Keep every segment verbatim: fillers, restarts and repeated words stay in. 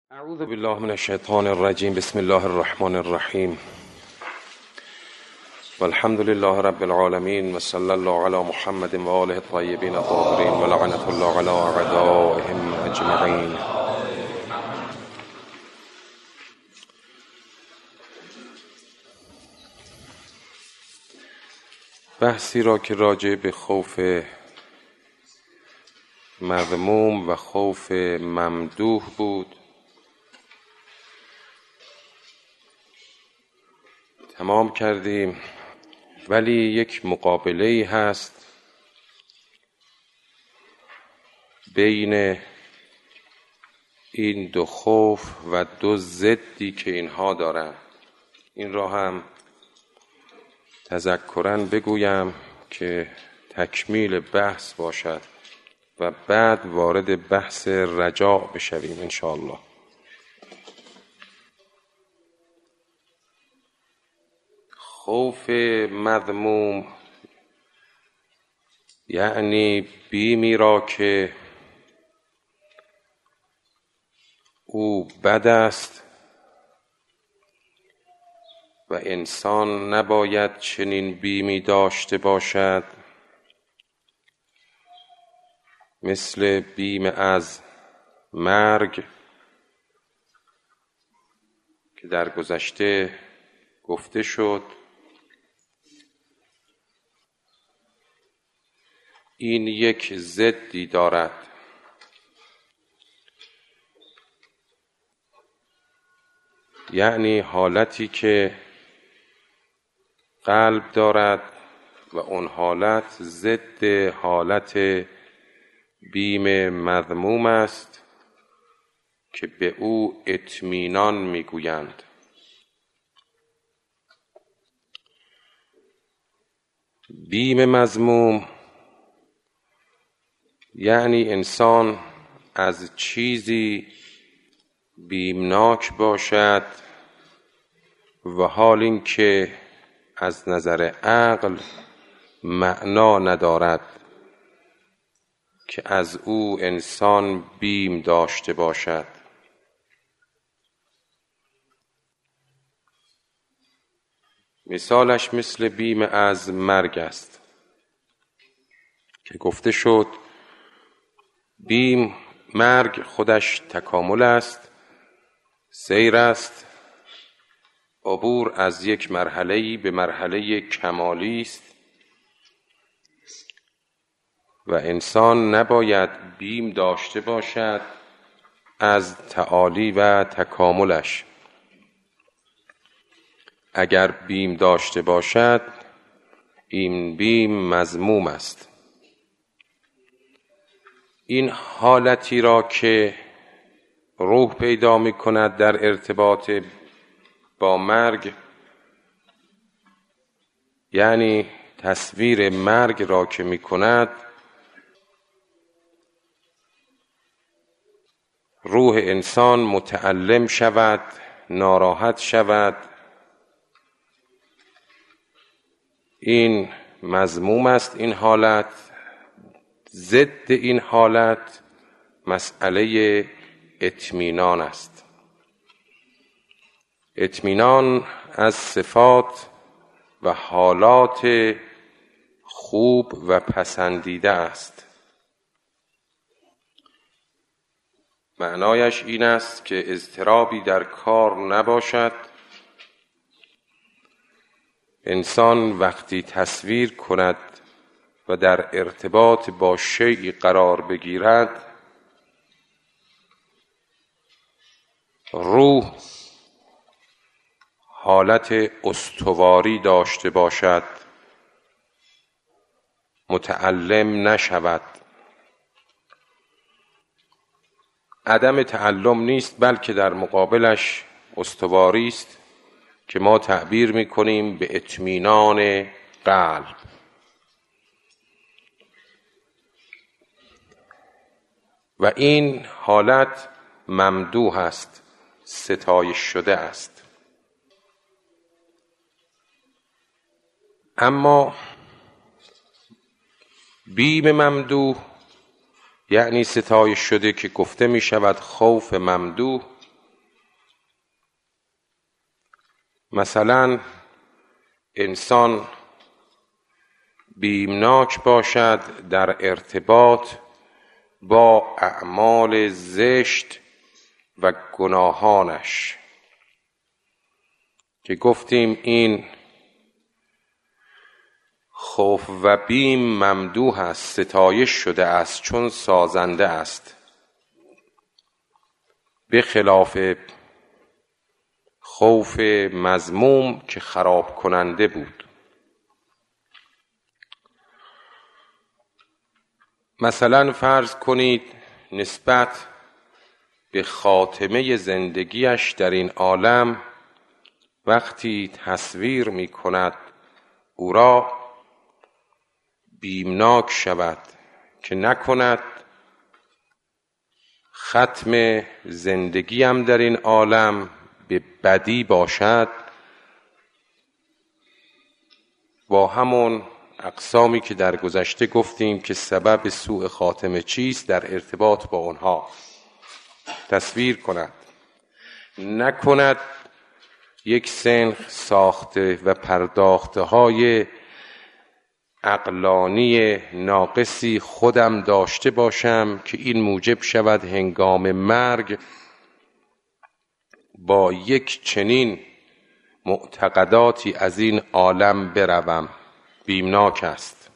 اعوذ بالله من الشیطان الرجیم. بسم الله الرحمن الرحیم. والحمد لله رب العالمین و صلی الله علی محمد و آله الطیبین الطاهرین و لعنة الله علی اعدائهم اجمعین. بحثی را که راجع به خوف مذموم و خوف ممدوح بود تمام کردیم، ولی یک مقابله‌ای هست بین این دو خوف و دو ضدی که اینها دارند. این را هم تذکراً بگویم که تکمیل بحث باشد و بعد وارد بحث رجاء بشویم انشاءالله. خوف مذموم یعنی بیمی را که او بد است و انسان نباید چنین بیمی داشته باشد، مثل بیم از مرگ که در گذشته گفته شد. این یک ضدی دارد، یعنی حالتی که قلب دارد و اون حالت ضد حالت بیم مذموم است که به او اطمینان میگویند. بیم مذموم یعنی انسان از چیزی بیمناک باشد و حال این که از نظر عقل معنا ندارد که از او انسان بیم داشته باشد. مثالش مثل بیم از مرگ است که گفته شد بیم مرگ خودش تکامل است، سیر است، عبور از یک مرحله‌ای به مرحله کمالی است و انسان نباید بیم داشته باشد از تعالی و تکاملش. اگر بیم داشته باشد این بیم مذموم است. این حالتی را که روح پیدا می کند در ارتباط با مرگ، یعنی تصویر مرگ را که می کند، روح انسان متألم شود، ناراحت شود. این مذموم است. این حالت ضد این حالت مسئله اطمینان است. اطمینان از صفات و حالات خوب و پسندیده است. معنایش این است که اضطرابی در کار نباشد. انسان وقتی تصویر کند و در ارتباط با شیئی قرار بگیرد، روح حالت استواری داشته باشد، متألم نشود. عدم تعلم نیست، بلکه در مقابلش استواری است که ما تعبیر می‌کنیم به اطمینان قلب. و این حالت ممدوح است، ستایش شده است. اما بیم ممدوح یعنی ستایش شده که گفته می شود خوف ممدوح، مثلا انسان بیمناک باشد در ارتباط با اعمال زشت و گناهانش، که گفتیم این خوف و بیم ممدوح است، ستایش شده است چون سازنده است، به خلاف خوف مذموم که خراب کننده بود. مثلا فرض کنید نسبت به خاتمه زندگیش در این عالم وقتی تصویر می کند او را بیمناک شود که نکند ختم زندگیم در این عالم به بدی باشد، با همون اقسامی که در گذشته گفتیم که سبب سوء خاتمه چیست در ارتباط با اونها تصویر کند. نکند یک سنخ ساخته و پرداخته های عقلانی ناقصی خودم داشته باشم که این موجب شود هنگام مرگ با یک چنین معتقداتی از این عالم بروم. بیمناک است.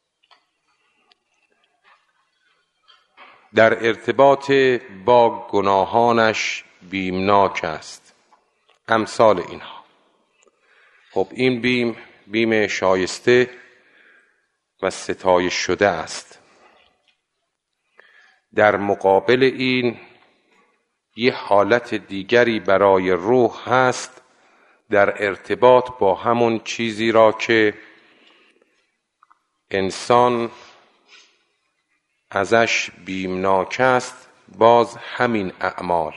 در ارتباط با گناهانش بیمناک است. امثال اینها. خب این بیم بیم شایسته و ستایش شده است. در مقابل این یه حالت دیگری برای روح هست در ارتباط با همون چیزی را که انسان ازش بیمناک است، باز همین اعمال.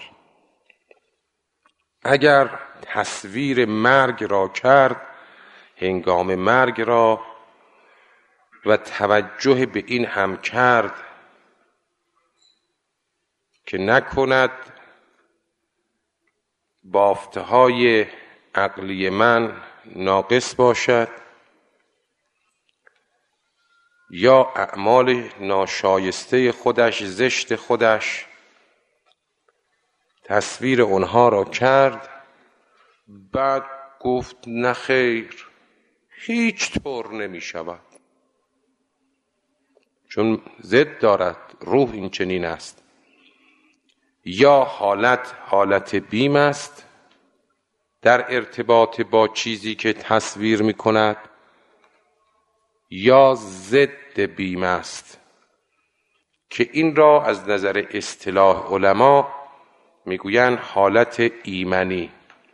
اگر تصویر مرگ را کرد، هنگام مرگ را، و توجه به این هم کرد که نکند بافتهای عقلی من ناقص باشد یا اعمال ناشایسته خودش، زشت خودش، تصویر اونها را کرد، بعد گفت نخیر، هیچ طور نمی شود، چون ضد دارد. روح این چنین است. یا حالت حالت بیم است در ارتباط با چیزی که تصویر می کند، یا ضد بیم است که این را از نظر اصطلاح علما میگویند حالت ایمنی،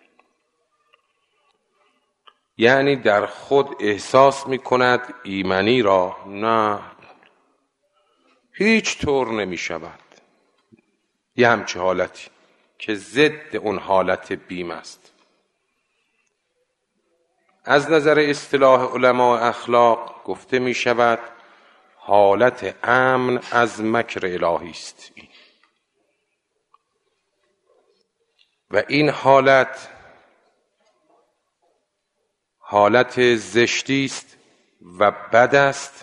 یعنی در خود احساس می کند ایمنی را، نه هیچ طور نمی شود. یه همچه حالتی که ضد اون حالت بیم است. از نظر اصطلاح علماء اخلاق گفته می شود حالت امن از مکر الهی است و این حالت حالت زشتی است و بد است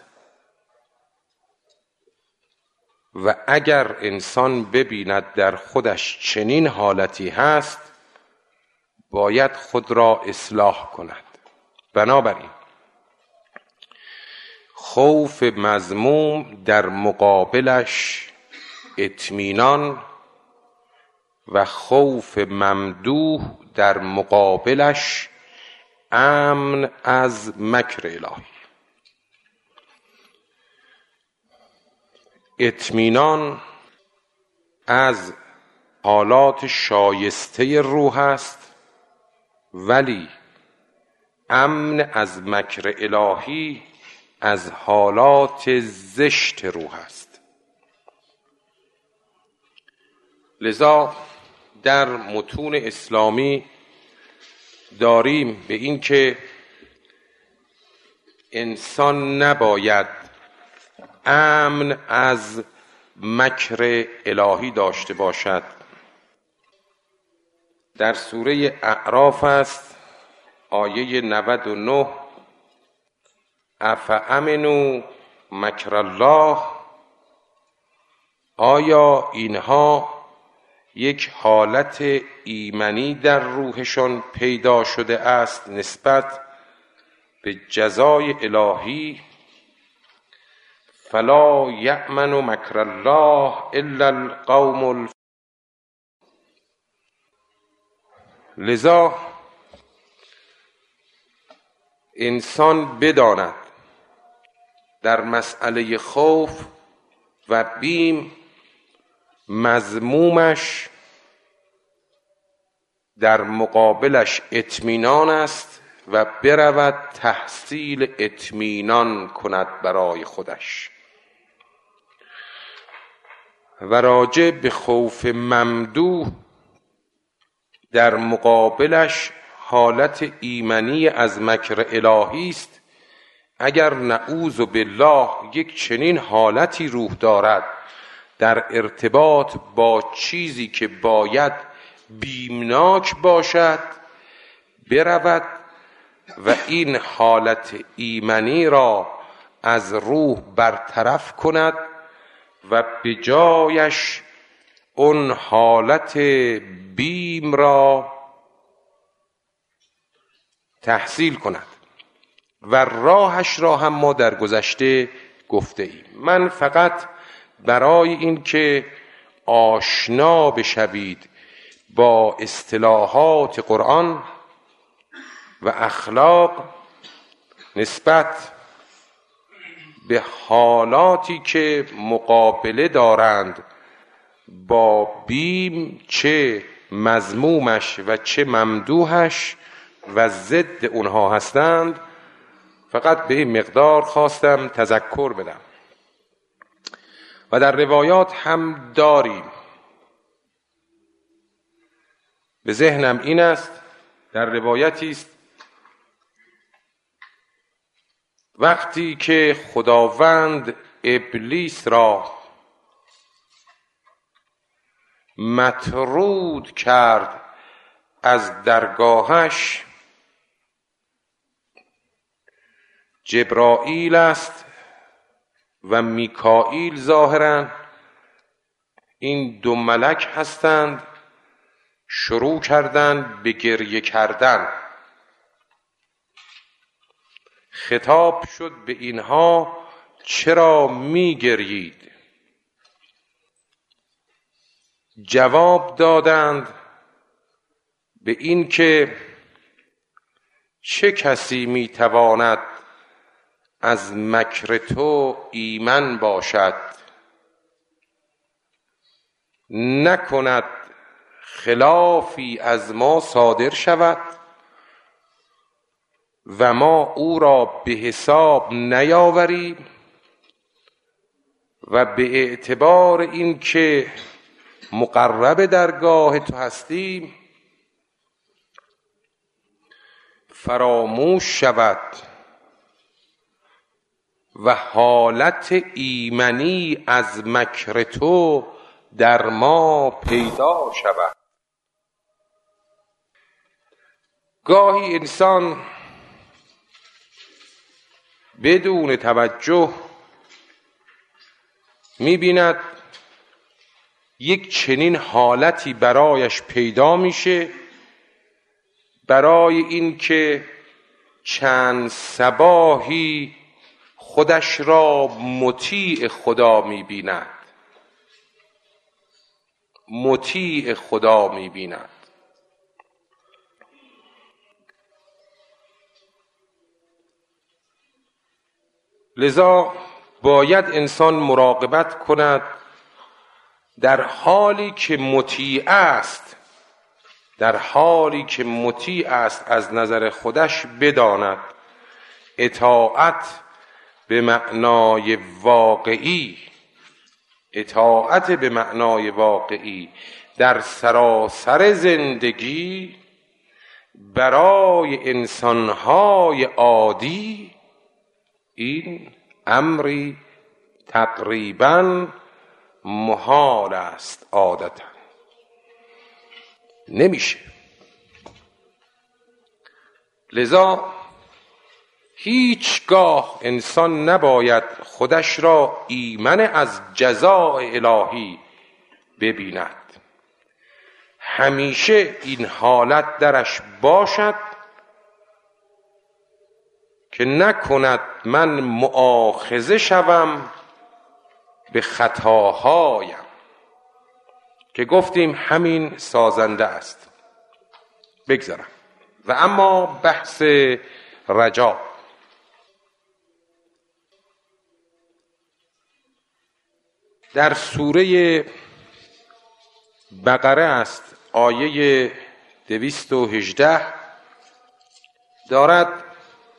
و اگر انسان ببیند در خودش چنین حالتی هست، باید خود را اصلاح کند. بنابراین خوف مذموم در مقابلش اطمینان و خوف ممدوح در مقابلش امن از مکر الهی. اطمینان از حالات شایسته روح است، ولی امن از مکر الهی از حالات زشت روح است. لذا در متون اسلامی داریم به این که انسان نباید امن از مکر الهی داشته باشد. در سوره اعراف است آیه نود و نه افامنوا مکر الله، آیا اینها یک حالت ایمنی در روحشان پیدا شده است نسبت به جزای الهی؟ فلا یأمن مکر الله الا القوم الف... لذا انسان بداند در مسئله خوف و بیم مذمومش در مقابلش اطمینان است و برود تحصیل اطمینان کند برای خودش، و راجع به خوف ممدوح در مقابلش حالت ایمنی از مکر الهی است. اگر نعوذ بالله یک چنین حالتی روح دارد در ارتباط با چیزی که باید بیمناک باشد، برود و این حالت ایمنی را از روح برطرف کند و به جایش اون حالت بیم را تحصیل کند. و راهش را هم ما در گذشته گفته ایم. من فقط برای این که آشنا بشوید با اصطلاحات قرآن و اخلاق نسبت به حالاتی که مقابله دارند با بیم، چه مذمومش و چه ممدوحش و ضد اونها هستند، فقط به این مقدار خواستم تذکر بدم. و در روایات هم داریم، به ذهنم این است، در روایتی است وقتی که خداوند ابلیس را مطرود کرد از درگاهش، جبرائیل است و میکائیل ظاهراً این دو ملک هستند، شروع کردند به گریه کردن. خطاب شد به اینها چرا می گریید؟ جواب دادند به این که چه کسی می تواند از مکر تو ایمن باشد، نکند خلافی از ما صادر شود و ما او را به حساب نیاوریم و به اعتبار این که مقرب درگاه تو هستیم فراموش شود و حالت ایمنی از مکر تو در ما پیدا شود. گاهی انسان بدون توجه می‌بیند یک چنین حالتی برایش پیدا میشه، برای این که چند صباحی خودش را مطیع خدا می‌بیند، مطیع خدا می‌بیند. لذا باید انسان مراقبت کند در حالی که مطیع است، در حالی که مطیع است از نظر خودش بداند اطاعت به معنای واقعی، اطاعت به معنای واقعی در سراسر زندگی برای انسانهای عادی این امری تقریباً محال است، عادتاً نمیشه. لذا هیچگاه انسان نباید خودش را ایمن از جزاء الهی ببیند. همیشه این حالت درش باشد که نکند من مؤاخذه شوم به خطاهایم، که گفتیم همین سازنده است. بگذارم. و اما بحث رجا. در سوره بقره است، آیه دویست و هجده دارد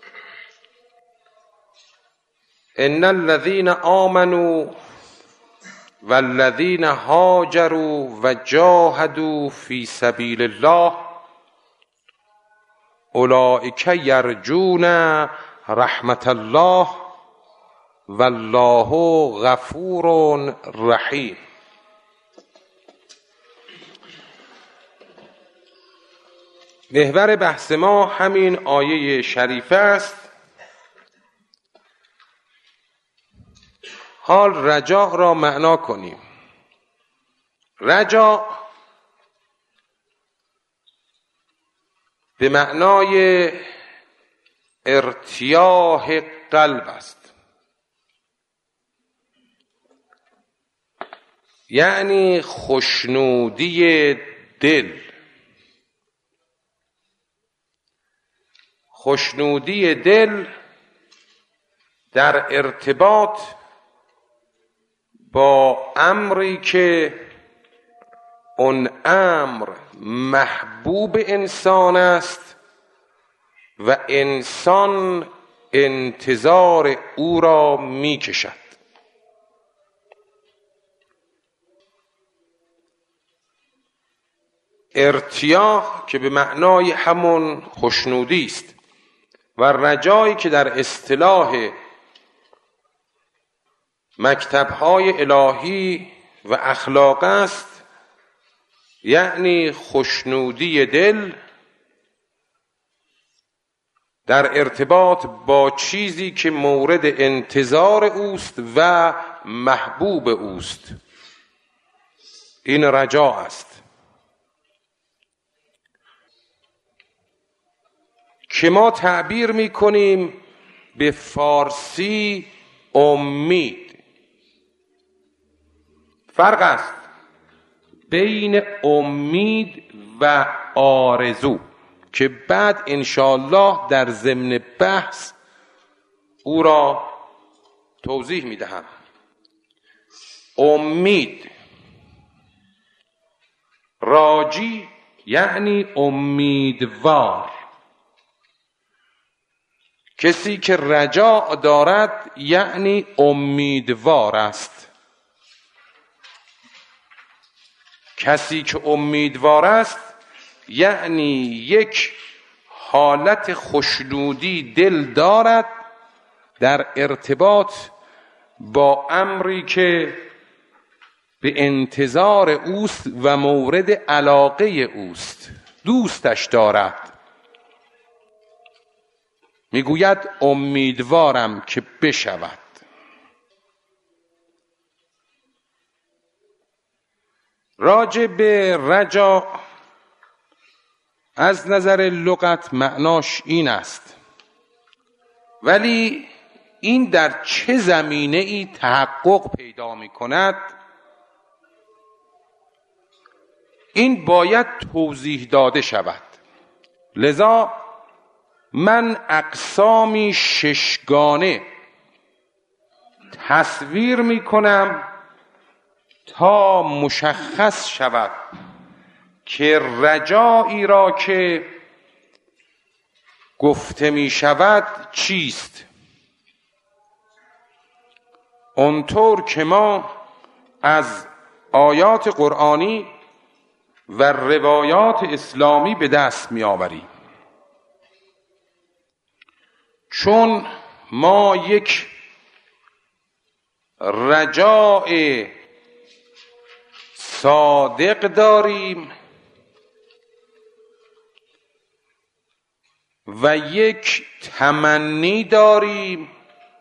ان الذين آمنوا والذين هاجروا وجاهدوا في سبيل الله اولئک یرجون رحمت الله والله غفور رحیم. محور بحث ما همین آیه شریفه است. حال رجا را معنا کنیم. رجا به معنای ارتیاح قلب است، یعنی خوشنودی دل. خوشنودی دل در ارتباط با امری که اون امر محبوب انسان است و انسان انتظار او را می کشد. ارتیاح که به معنای همون خوشنودی است و رجایی که در اصطلاح مکتب‌های الهی و اخلاق است، یعنی خوشنودی دل در ارتباط با چیزی که مورد انتظار اوست و محبوب اوست. این رجا است که ما تعبیر می کنیم به فارسی امید. فرق است بین امید و آرزو که بعد انشاءالله در ضمن بحث او را توضیح می دهم. امید، راجی یعنی امیدوار. کسی که رجا دارد یعنی امیدوار است. کسی که امیدوار است یعنی یک حالت خوشنودی دل دارد در ارتباط با امری که به انتظار اوست و مورد علاقه اوست، دوستش دارد. میگوید امیدوارم که بشود. راجع به رجا از نظر لغت معناش این است، ولی این در چه زمینه ای تحقق پیدا می کند این باید توضیح داده شود. لذا من اقسامی ششگانه تصویر می کنم تا مشخص شود که رجایی را که گفته می شود چیست. اونطور که ما از آیات قرآنی و روایات اسلامی به دست می آوریم، چون ما یک رجاء صادق داریم و یک تمنی داریم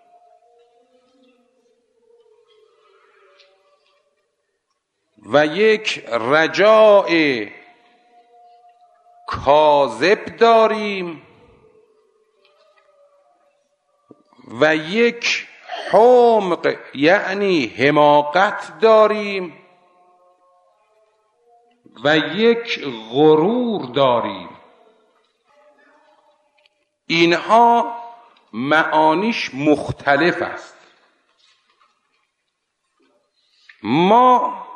و یک رجاء کاذب داریم و یک حمق یعنی حماقت داریم و یک غرور داریم. اینها معانیش مختلف است. ما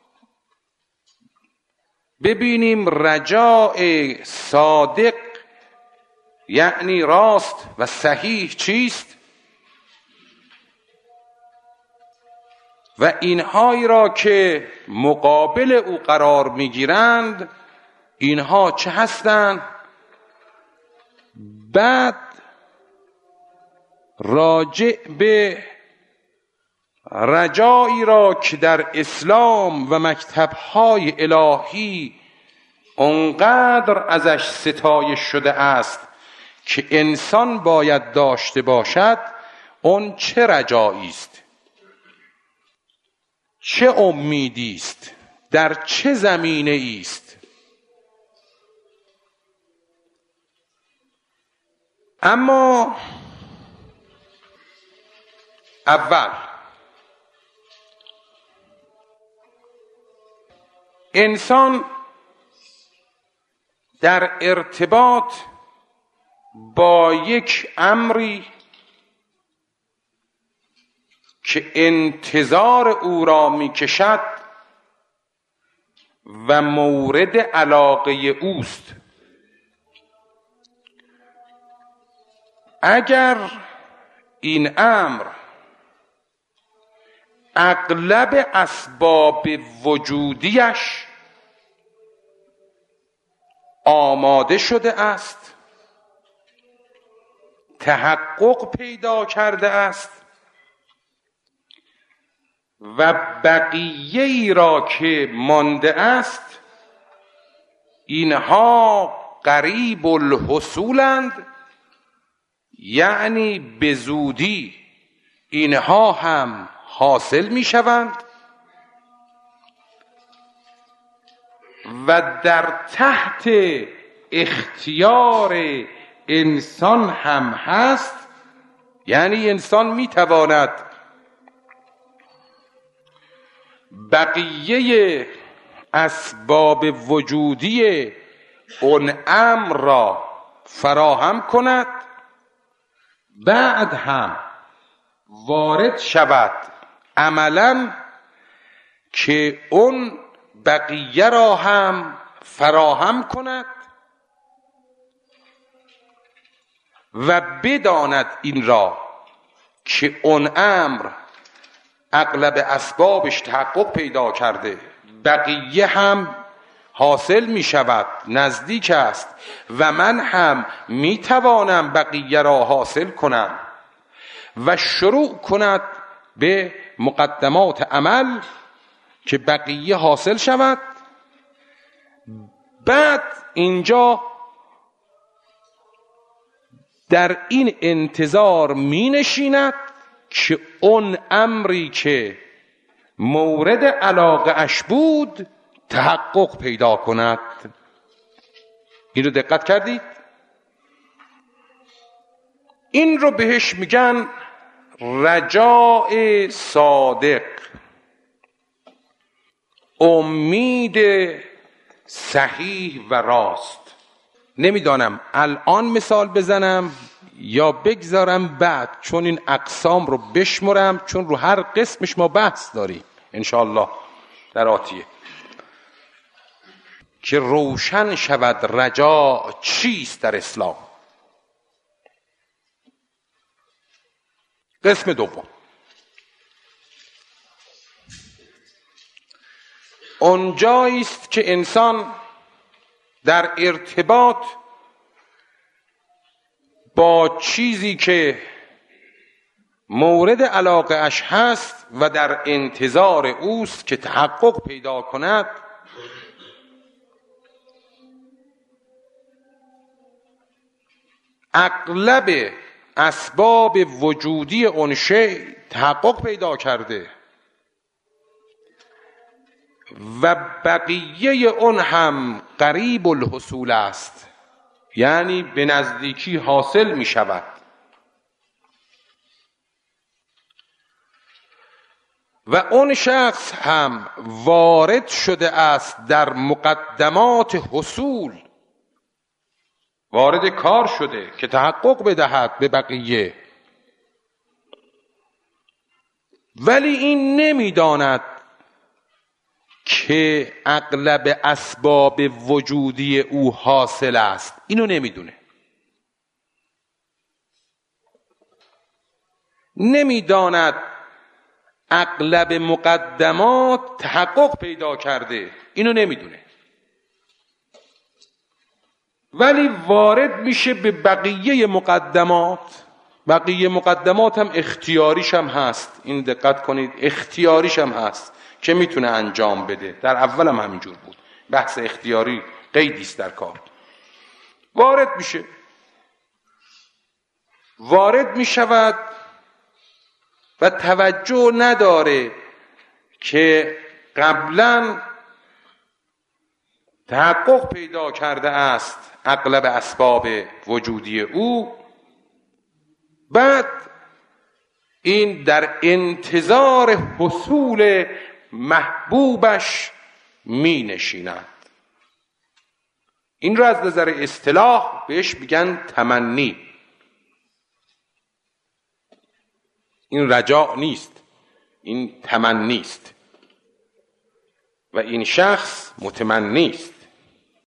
ببینیم رجاء صادق یعنی راست و صحیح چیست و اینهایی را که مقابل او قرار میگیرند اینها چه هستند؟ بعد راجع به رجایی را که در اسلام و مکتب‌های الهی اونقدر ازش ستایش شده است که انسان باید داشته باشد، اون چه رجایی است، چه امیدی است، در چه زمینه است. اما اول انسان در ارتباط با یک امری که انتظار او را میکشد و مورد علاقه اوست، اگر این امر اغلب اسباب وجودیش آماده شده است، تحقق پیدا کرده است و بقیه ای را که مانده است اینها قریب الحصولند، یعنی به زودی اینها هم حاصل می شوند و در تحت اختیار انسان هم هست، یعنی انسان می تواند بقیه اسباب وجودی اون امر را فراهم کند، بعد هم وارد شود عملاً که اون بقیه را هم فراهم کند و بداند این را که اون امر اغلب اسبابش تحقق پیدا کرده، بقیه هم حاصل می شود، نزدیک است و من هم می توانم بقیه را حاصل کنم و شروع کند به مقدمات عمل که بقیه حاصل شود. بعد اینجا در این انتظار می نشیند که اون امری که مورد علاقه اش بود تحقق پیدا کند. این رو دقت کردید؟ این رو بهش میگن رجاء صادق، امید صحیح و راست. نمیدانم الان مثال بزنم یا بگذارم بعد، چون این اقسام رو بشمرم، چون رو هر قسمش ما بحث داریم انشاءالله در آتیه، که روشن شود رجا چیست در اسلام. قسم دوم، اونجایی است که انسان در ارتباط با چیزی که مورد علاقه اش هست و در انتظار اوست که تحقق پیدا کند، اغلب اسباب وجودی اون شیء تحقق پیدا کرده و بقیه اون هم قریب الحصول است، یعنی به نزدیکی حاصل می شود. و اون شخص هم وارد شده است در مقدمات حصول، وارد کار شده که تحقق بدهد به بقیه، ولی این نمیداند که اغلب اسباب وجودی او حاصل است. اینو نمیدونه. نمیداند اغلب مقدمات تحقق پیدا کرده. اینو نمیدونه. ولی وارد میشه به بقیه مقدمات. بقیه مقدمات هم اختیاریش هم هست. این دقت کنید، اختیاریش هم هست که میتونه انجام بده. در اول هم همینجور بود. بحث اختیاری قیدیست در کار. وارد میشه، وارد میشود و توجه نداره که قبلا تحقق پیدا کرده است اغلب اسباب وجودی او. بعد این در انتظار حصول محبوبش می نشیند. این را از نظر اصطلاح بهش میگن تمنی. این رجاء نیست، این تمنی است و این شخص متمنی است.